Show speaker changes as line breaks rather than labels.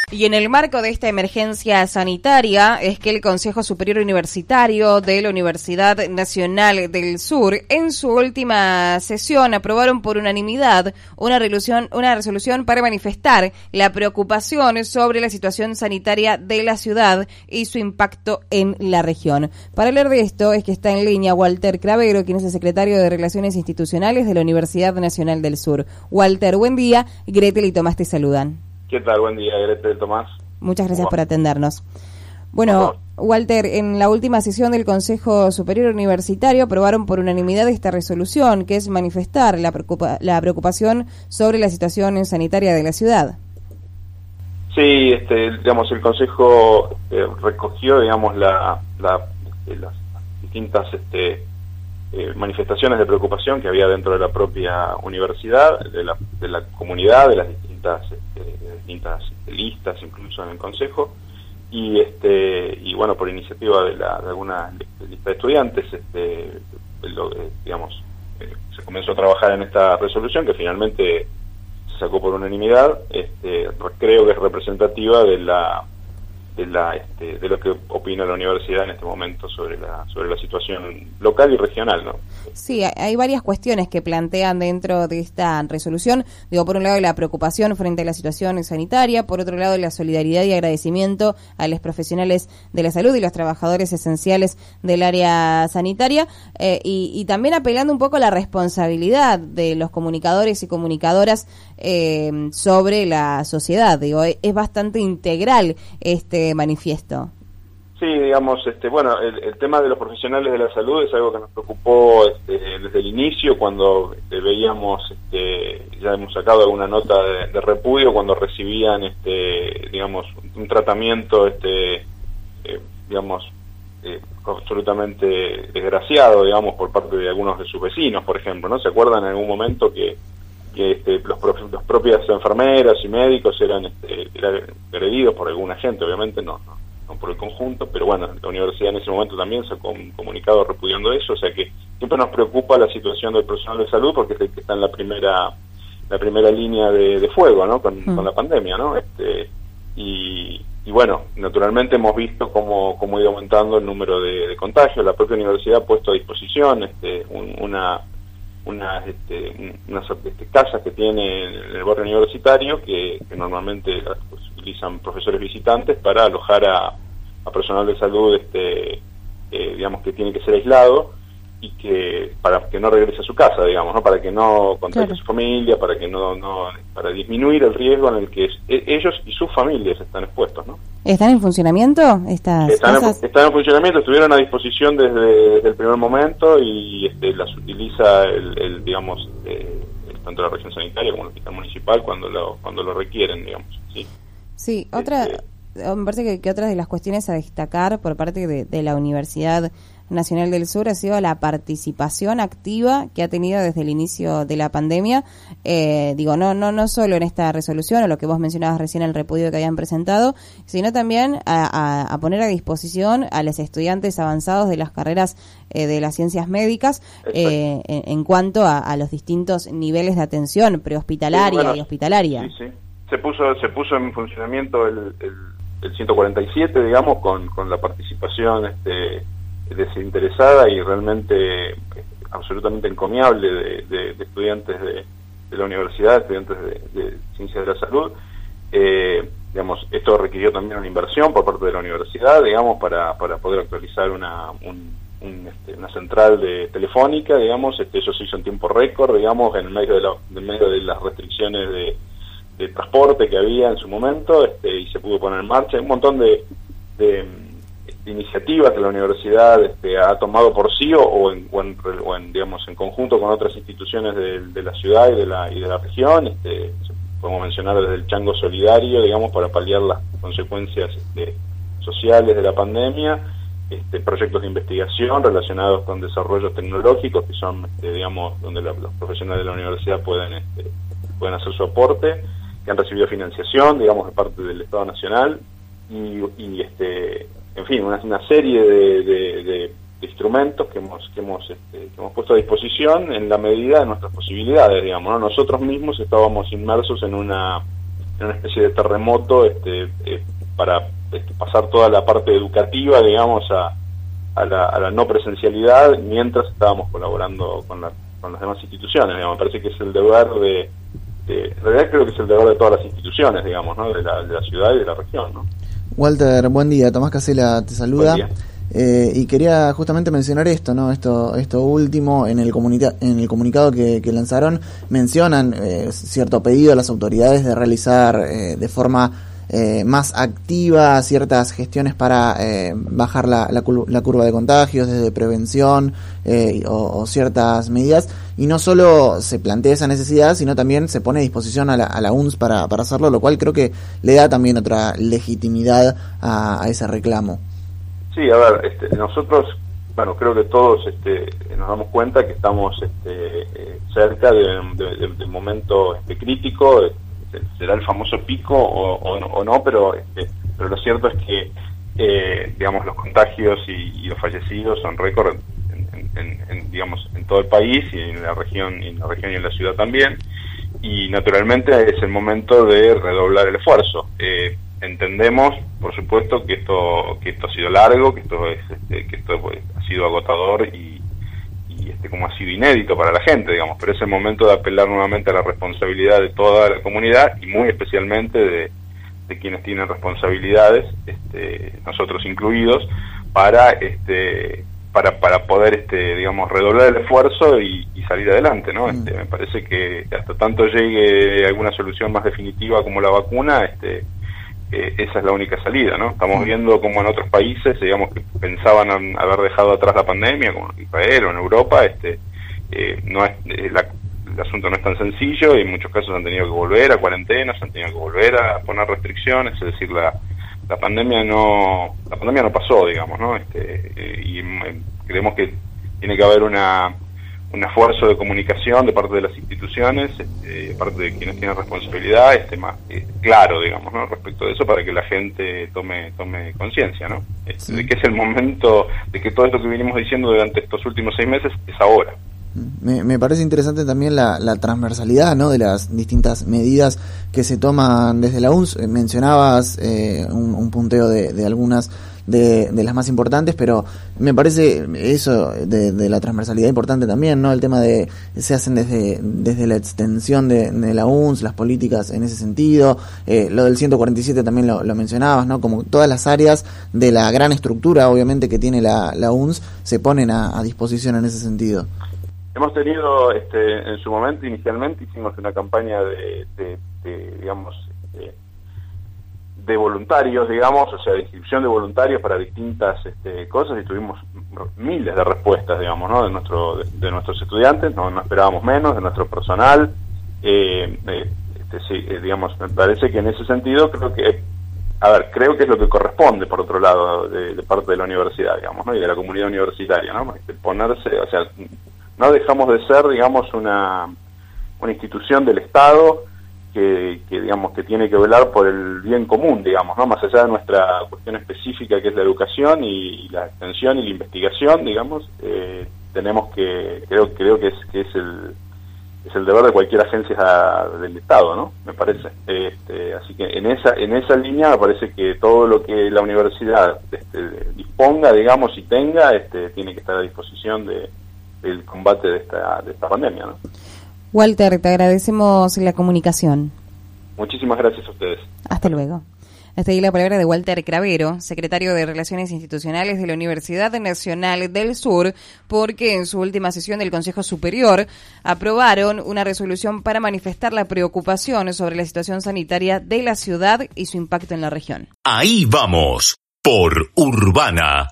Y en el marco de esta emergencia sanitaria es que el Consejo Superior Universitario de la Universidad Nacional del Sur, en su última sesión, aprobaron por unanimidad una resolución para manifestar la preocupación sobre la situación sanitaria de la ciudad y su impacto en la región. Para hablar de esto es que está en línea Walter Cravero, quien es el secretario de Relaciones Institucionales de la Universidad Nacional del Sur. Walter, buen día. Gretel y Tomás te saludan.
¿Qué tal? Buen día, Gretel, Tomás.
Muchas gracias por atendernos. Bueno, Walter, en la última sesión del Consejo Superior Universitario aprobaron por unanimidad esta resolución, que es manifestar la preocupación sobre la situación sanitaria de la ciudad.
Sí, digamos, el Consejo recogió, digamos, las distintas manifestaciones de preocupación que había dentro de la propia universidad, de la comunidad, de las distintas listas, incluso en el Consejo, y bueno, por iniciativa de alguna lista de estudiantes, digamos, se comenzó a trabajar en esta resolución que finalmente se sacó por unanimidad. Creo que es representativa de lo que opina la universidad en este momento sobre la situación local y regional, ¿no?
Sí, hay varias cuestiones que plantean dentro de esta resolución. Digo, por un lado, la preocupación frente a la situación sanitaria, por otro lado, la solidaridad y agradecimiento a los profesionales de la salud y los trabajadores esenciales del área sanitaria, y también apelando un poco a la responsabilidad de los comunicadores y comunicadoras sobre la sociedad. Digo, es bastante integral este manifiesto.
Sí, digamos, bueno, el tema de los profesionales de la salud es algo que nos preocupó desde el inicio, cuando veíamos, ya hemos sacado alguna nota de repudio cuando recibían, digamos, un tratamiento, digamos, absolutamente desgraciado, digamos, por parte de algunos de sus vecinos, por ejemplo, ¿no? ¿Se acuerdan en algún momento que los propias enfermeras y médicos eran agredidos por alguna gente? Obviamente no por el conjunto, pero bueno, la universidad en ese momento también sacó un comunicado repudiando eso. O sea que siempre nos preocupa la situación del personal de salud, porque es el que está en la primera línea de fuego, ¿no? Con la pandemia, ¿no? Y bueno, naturalmente hemos visto cómo ha ido aumentando el número de contagios. La propia universidad ha puesto a disposición unas casas que tiene en el barrio universitario que normalmente pues, utilizan profesores visitantes para alojar a personal de salud, digamos, que tiene que ser aislado y para que no regrese a su casa, digamos, ¿no? Para que no contagie a su familia, para disminuir el riesgo en el que ellos y sus familias están expuestos, ¿no?
¿Están en funcionamiento estas casas?
Están en funcionamiento, estuvieron a disposición desde el primer momento y las utiliza digamos, tanto la región sanitaria como el hospital municipal cuando lo requieren, digamos. Sí,
me parece que otra de las cuestiones a destacar por parte de la Universidad Nacional del Sur ha sido la participación activa que ha tenido desde el inicio de la pandemia. No solo en esta resolución o lo que vos mencionabas recién, el repudio que habían presentado, sino también a poner a disposición a los estudiantes avanzados de las carreras de las ciencias médicas en cuanto a los distintos niveles de atención prehospitalaria y hospitalaria.
Sí. Se puso en funcionamiento el 147, digamos, con la participación desinteresada y realmente absolutamente encomiable de estudiantes de la universidad, estudiantes de ciencias de la salud. Digamos, esto requirió también una inversión por parte de la universidad, digamos, para poder actualizar una central telefónica, digamos. Eso se hizo en tiempo récord, digamos, en medio de las restricciones de transporte que había en su momento, y se pudo poner en marcha un montón de iniciativas que la universidad ha tomado por sí o en digamos, en conjunto con otras instituciones de la ciudad y de la región. Podemos mencionar desde el Chango Solidario, digamos, para paliar las consecuencias sociales de la pandemia, proyectos de investigación relacionados con desarrollos tecnológicos que son, digamos, donde los profesionales de la universidad pueden hacer su aporte, que han recibido financiación, digamos, de parte del Estado Nacional, y en fin, una serie de instrumentos que hemos puesto a disposición en la medida de nuestras posibilidades, digamos, ¿no? Nosotros mismos estábamos inmersos en una en una especie de terremoto para pasar toda la parte educativa, digamos, a la no presencialidad, mientras estábamos colaborando con las demás instituciones. Digamos. Me parece que es el deber en realidad creo que es el deber de todas las instituciones, digamos, ¿no? de la ciudad y de la región, ¿no?
Walter, buen día. Tomás Casela te saluda.
Buen día.
Y quería justamente mencionar esto, ¿no? Esto último, en el comunicado que lanzaron, mencionan cierto pedido a las autoridades de realizar de forma más activa ciertas gestiones para bajar la curva de contagios, desde prevención o ciertas medidas, y no solo se plantea esa necesidad, sino también se pone a disposición a la UNS para hacerlo, lo cual creo que le da también otra legitimidad a ese reclamo.
Sí, a ver, nosotros, bueno, creo que todos nos damos cuenta que estamos cerca de un momento crítico. Será el famoso pico o no, pero lo cierto es que digamos, los contagios y los fallecidos son récord digamos, en todo el país y en la región y en la ciudad también, y naturalmente es el momento de redoblar el esfuerzo. Entendemos, por supuesto, que esto ha sido largo, que esto ha sido agotador y como ha sido inédito para la gente, digamos, pero es el momento de apelar nuevamente a la responsabilidad de toda la comunidad y muy especialmente de quienes tienen responsabilidades, nosotros incluidos, para poder digamos, redoblar el esfuerzo y salir adelante, ¿no? Me parece que hasta tanto llegue alguna solución más definitiva como la vacuna, esa es la única salida, ¿no? Estamos viendo como en otros países, digamos, que pensaban haber dejado atrás la pandemia, como en Israel o en Europa, el asunto no es tan sencillo y en muchos casos han tenido que volver a cuarentenas, han tenido que volver a poner restricciones, es decir, la pandemia no pasó, digamos, ¿no? Y creemos que tiene que haber un esfuerzo de comunicación de parte de las instituciones, de parte de quienes tienen responsabilidad, más claro, digamos, ¿no? Respecto de eso, para que la gente tome conciencia, ¿no? De que es el momento, de que todo esto que venimos diciendo durante estos últimos 6 meses es ahora.
Me parece interesante también la transversalidad, ¿no? De las distintas medidas que se toman desde la UNS. Mencionabas un punteo de algunas de las más importantes, pero me parece eso de la transversalidad importante también, ¿no? El tema se hacen desde la extensión de la UNS, las políticas en ese sentido, lo del 147 también lo mencionabas, ¿no? Como todas las áreas de la gran estructura, obviamente, que tiene la UNS, se ponen a disposición en ese sentido.
Hemos tenido, en su momento, inicialmente hicimos una campaña de digamos, de voluntarios, digamos, o sea, de inscripción de voluntarios para distintas cosas, y tuvimos miles de respuestas, digamos, ¿no? De nuestros estudiantes, no esperábamos menos, de nuestro personal. Sí, digamos, me parece que en ese sentido creo que es lo que corresponde, por otro lado, de parte de la universidad, digamos, ¿no? Y de la comunidad universitaria, ¿no? Ponerse, o sea, no dejamos de ser, digamos, una institución del Estado que digamos, que tiene que velar por el bien común, digamos, ¿no? Más allá de nuestra cuestión específica, que es la educación y la extensión y la investigación, digamos, tenemos que, creo que es el deber de cualquier agencia del Estado, ¿no? Me parece. Así que en esa línea me parece que todo lo que la universidad disponga, digamos, y tenga, tiene que estar a disposición del combate de esta pandemia, ¿no?
Walter, te agradecemos la comunicación.
Muchísimas gracias a ustedes.
Hasta luego. Hasta ahí la palabra de Walter Cravero, secretario de Relaciones Institucionales de la Universidad Nacional del Sur, porque en su última sesión del Consejo Superior aprobaron una resolución para manifestar la preocupación sobre la situación sanitaria de la ciudad y su impacto en la región.
Ahí vamos, por Urbana